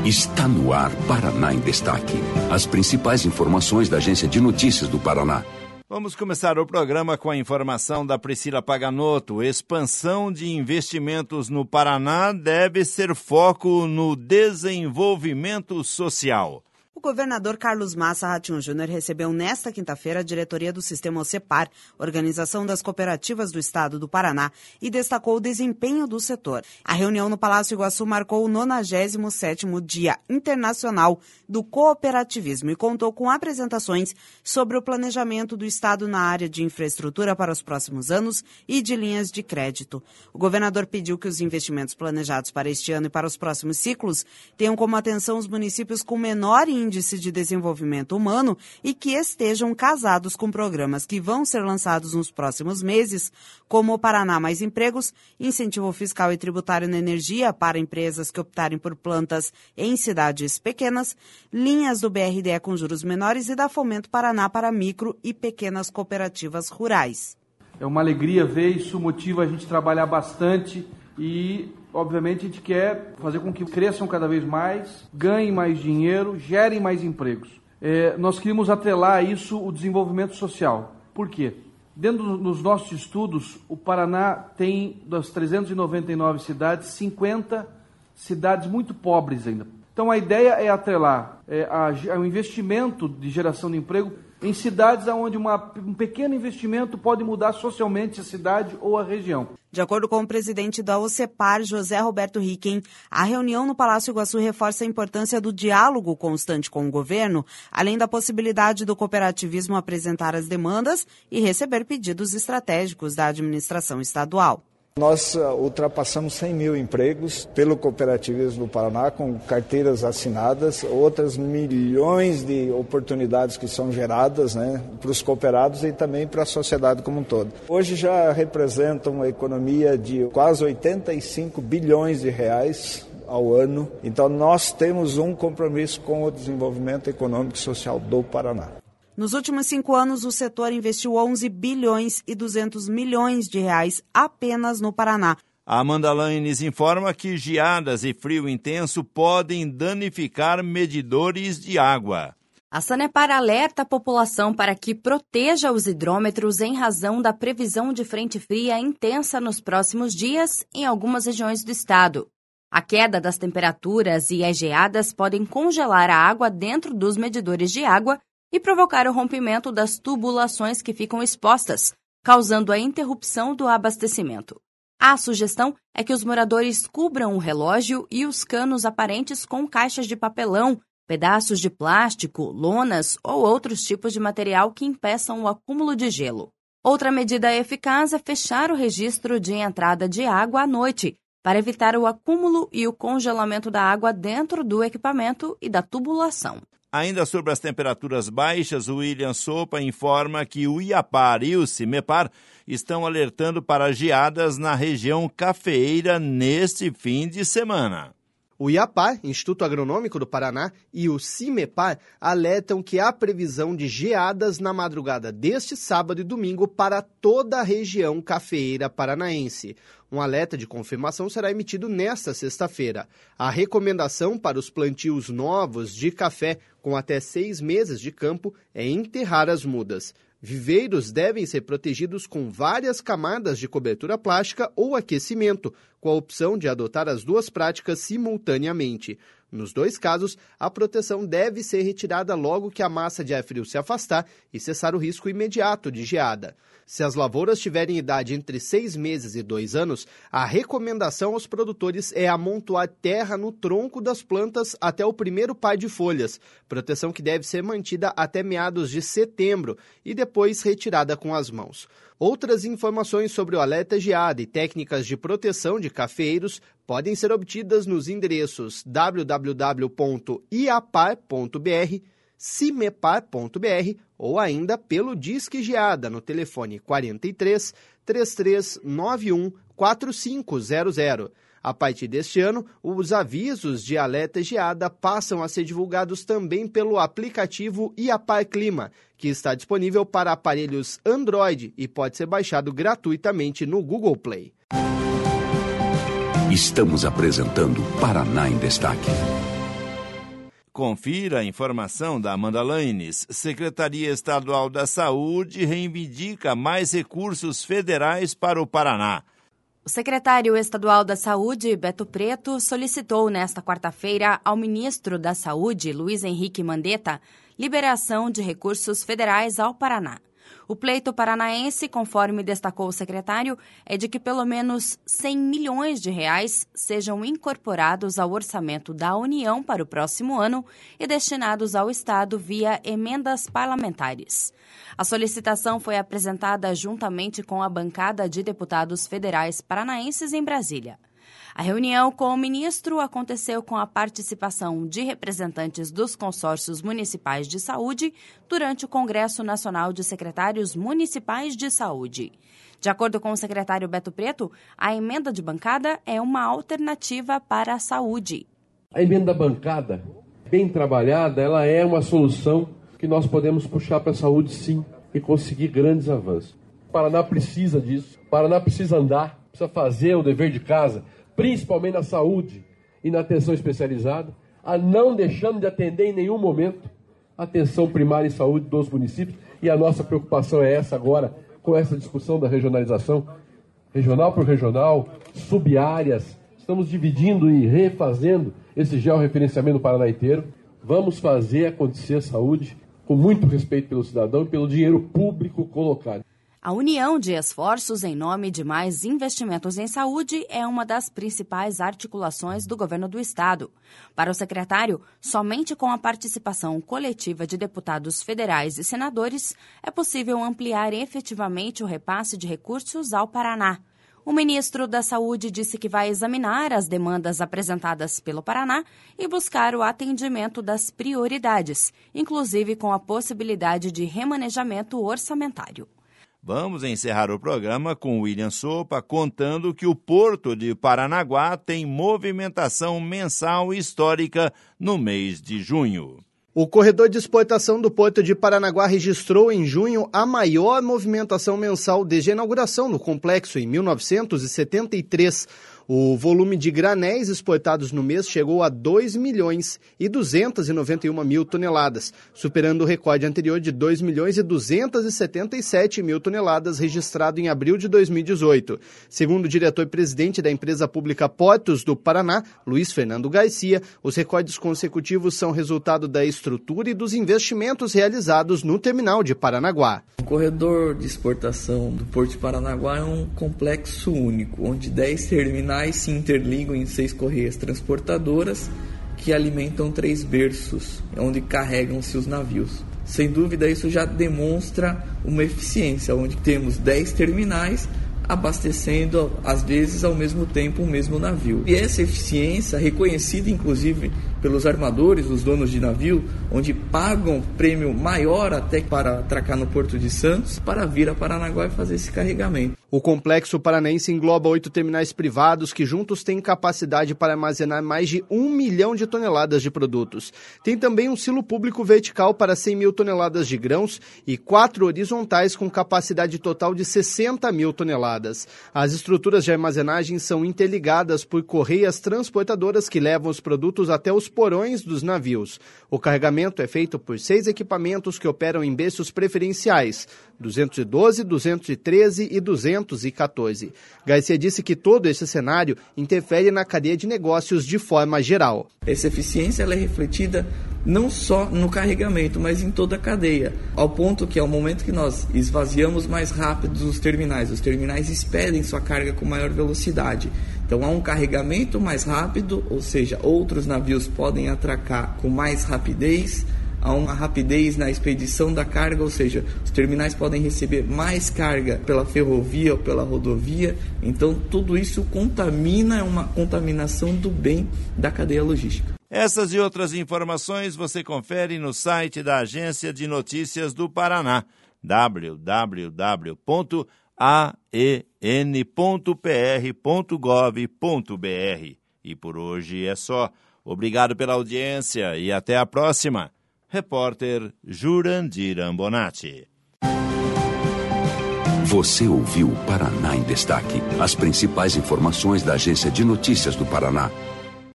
Está no ar Paraná em Destaque. As principais informações da Agência de Notícias do Paraná. Vamos começar o programa com a informação da Priscila Paganotto. Expansão de investimentos no Paraná deve ser foco no desenvolvimento social. O governador Carlos Massa Ratinho Júnior recebeu nesta quinta-feira a diretoria do Sistema OCEPAR, Organização das Cooperativas do Estado do Paraná, e destacou o desempenho do setor. A reunião no Palácio Iguaçu marcou o 97º Dia Internacional do Cooperativismo e contou com apresentações sobre o planejamento do Estado na área de infraestrutura para os próximos anos e de linhas de crédito. O governador pediu que os investimentos planejados para este ano e para os próximos ciclos tenham como atenção os municípios com menor índice de desenvolvimento humano e que estejam casados com programas que vão ser lançados nos próximos meses, como o Paraná Mais Empregos, incentivo fiscal e tributário na energia para empresas que optarem por plantas em cidades pequenas, linhas do BRDE com juros menores e da Fomento Paraná para micro e pequenas cooperativas rurais. É uma alegria ver, isso motiva a gente trabalhar bastante e, obviamente, a gente quer fazer com que cresçam cada vez mais, ganhem mais dinheiro, gerem mais empregos. Nós queríamos atrelar a isso o desenvolvimento social. Por quê? Dentro dos nossos estudos, o Paraná tem, das 399 cidades, 50 cidades muito pobres ainda. Então, a ideia é atrelar o investimento de geração de emprego em cidades onde um pequeno investimento pode mudar socialmente a cidade ou a região. De acordo com o presidente da OCEPAR, José Roberto Ricken, a reunião no Palácio Iguaçu reforça a importância do diálogo constante com o governo, além da possibilidade do cooperativismo apresentar as demandas e receber pedidos estratégicos da administração estadual. Nós ultrapassamos 100 mil empregos pelo cooperativismo do Paraná, com carteiras assinadas, outras milhões de oportunidades que são geradas, para os cooperados e também para a sociedade como um todo. Hoje já representa uma economia de quase 85 bilhões de reais ao ano, então nós temos um compromisso com o desenvolvimento econômico e social do Paraná. Nos últimos 5 anos, o setor investiu 11 bilhões e 200 milhões de reais apenas no Paraná. A Amanda Lanes informa que geadas e frio intenso podem danificar medidores de água. A Sanepar alerta a população para que proteja os hidrômetros em razão da previsão de frente fria intensa nos próximos dias em algumas regiões do estado. A queda das temperaturas e as geadas podem congelar a água dentro dos medidores de água e provocar o rompimento das tubulações que ficam expostas, causando a interrupção do abastecimento. A sugestão é que os moradores cubram o relógio e os canos aparentes com caixas de papelão, pedaços de plástico, lonas ou outros tipos de material que impeçam o acúmulo de gelo. Outra medida eficaz é fechar o registro de entrada de água à noite, para evitar o acúmulo e o congelamento da água dentro do equipamento e da tubulação. Ainda sobre as temperaturas baixas, o William Sopa informa que o IAPAR e o CIMEPAR estão alertando para geadas na região cafeeira neste fim de semana. O IAPAR, Instituto Agronômico do Paraná, e o CIMEPAR alertam que há previsão de geadas na madrugada deste sábado e domingo para toda a região cafeeira paranaense. Um alerta de confirmação será emitido nesta sexta-feira. A recomendação para os plantios novos de café com até 6 meses de campo é enterrar as mudas. Viveiros devem ser protegidos com várias camadas de cobertura plástica ou aquecimento, com a opção de adotar as duas práticas simultaneamente. Nos 2 casos, a proteção deve ser retirada logo que a massa de ar frio se afastar e cessar o risco imediato de geada. Se as lavouras tiverem idade entre 6 meses e 2 anos, a recomendação aos produtores é amontoar terra no tronco das plantas até o primeiro par de folhas, proteção que deve ser mantida até meados de setembro e depois retirada com as mãos. Outras informações sobre o alerta geada e técnicas de proteção de cafeeiros podem ser obtidas nos endereços www.iapar.br, cimepar.br ou ainda pelo Disque Geada no telefone 43 3391 4500. A partir deste ano, os avisos de alerta geada passam a ser divulgados também pelo aplicativo IAPAR Clima, que está disponível para aparelhos Android e pode ser baixado gratuitamente no Google Play. Estamos apresentando Paraná em Destaque. Confira a informação da Amanda Laines. Secretaria Estadual da Saúde reivindica mais recursos federais para o Paraná. O secretário estadual da Saúde, Beto Preto, solicitou nesta quarta-feira ao ministro da Saúde, Luiz Henrique Mandetta, liberação de recursos federais ao Paraná. O pleito paranaense, conforme destacou o secretário, é de que pelo menos 100 milhões de reais sejam incorporados ao orçamento da União para o próximo ano e destinados ao Estado via emendas parlamentares. A solicitação foi apresentada juntamente com a bancada de deputados federais paranaenses em Brasília. A reunião com o ministro aconteceu com a participação de representantes dos consórcios municipais de saúde durante o Congresso Nacional de Secretários Municipais de Saúde. De acordo com o secretário Beto Preto, a emenda de bancada é uma alternativa para a saúde. A emenda bancada, bem trabalhada, ela é uma solução que nós podemos puxar para a saúde, sim, e conseguir grandes avanços. O Paraná precisa disso, o Paraná precisa andar, precisa fazer o dever de casa, principalmente na saúde e na atenção especializada, a não deixando de atender em nenhum momento a atenção primária em saúde dos municípios. E a nossa preocupação é essa agora, com essa discussão da regionalização, regional por regional, sub-áreas. Estamos dividindo e refazendo esse georreferenciamento no Paraná inteiro. Vamos fazer acontecer a saúde com muito respeito pelo cidadão e pelo dinheiro público colocado. A união de esforços em nome de mais investimentos em saúde é uma das principais articulações do governo do Estado. Para o secretário, somente com a participação coletiva de deputados federais e senadores é possível ampliar efetivamente o repasse de recursos ao Paraná. O ministro da Saúde disse que vai examinar as demandas apresentadas pelo Paraná e buscar o atendimento das prioridades, inclusive com a possibilidade de remanejamento orçamentário. Vamos encerrar o programa com William Sopa contando que o Porto de Paranaguá tem movimentação mensal histórica no mês de junho. O corredor de exportação do Porto de Paranaguá registrou em junho a maior movimentação mensal desde a inauguração do complexo em 1973. O volume de granéis exportados no mês chegou a 2.291.000 toneladas, superando o recorde anterior de 2.277.000 toneladas registrado em abril de 2018. Segundo o diretor-presidente da empresa pública Portos do Paraná, Luiz Fernando Garcia, os recordes consecutivos são resultado da estrutura e dos investimentos realizados no terminal de Paranaguá. O corredor de exportação do Porto de Paranaguá é um complexo único, onde 10 terminais se interligam em 6 correias transportadoras que alimentam 3 berços, onde carregam-se os navios. Sem dúvida, isso já demonstra uma eficiência, onde temos 10 terminais abastecendo, às vezes, ao mesmo tempo, o mesmo navio. E essa eficiência, reconhecida inclusive pelos armadores, os donos de navio, onde pagam prêmio maior até para atracar no Porto de Santos, para vir a Paranaguá e fazer esse carregamento. O complexo paranaense engloba 8 terminais privados que juntos têm capacidade para armazenar mais de 1 milhão de toneladas de produtos. Tem também um silo público vertical para 100.000 toneladas de grãos e 4 horizontais com capacidade total de 60.000 toneladas. As estruturas de armazenagem são interligadas por correias transportadoras que levam os produtos até os porões dos navios. O carregamento é feito por 6 equipamentos que operam em berços preferenciais, 212, 213 e 214. Garcia disse que todo esse cenário interfere na cadeia de negócios de forma geral. Essa eficiência ela é refletida não só no carregamento, mas em toda a cadeia, ao ponto que ao momento que nós esvaziamos mais rápido os terminais expedem sua carga com maior velocidade. Então há um carregamento mais rápido, ou seja, outros navios podem atracar com mais rapidez, há uma rapidez na expedição da carga, ou seja, os terminais podem receber mais carga pela ferrovia ou pela rodovia. Então tudo isso é uma contaminação do bem da cadeia logística. Essas e outras informações você confere no site da Agência de Notícias do Paraná, www.aen.pr.gov.br. E por hoje é só. Obrigado pela audiência e até a próxima. Repórter Jurandir Ambonati. Você ouviu o Paraná em Destaque. As principais informações da Agência de Notícias do Paraná.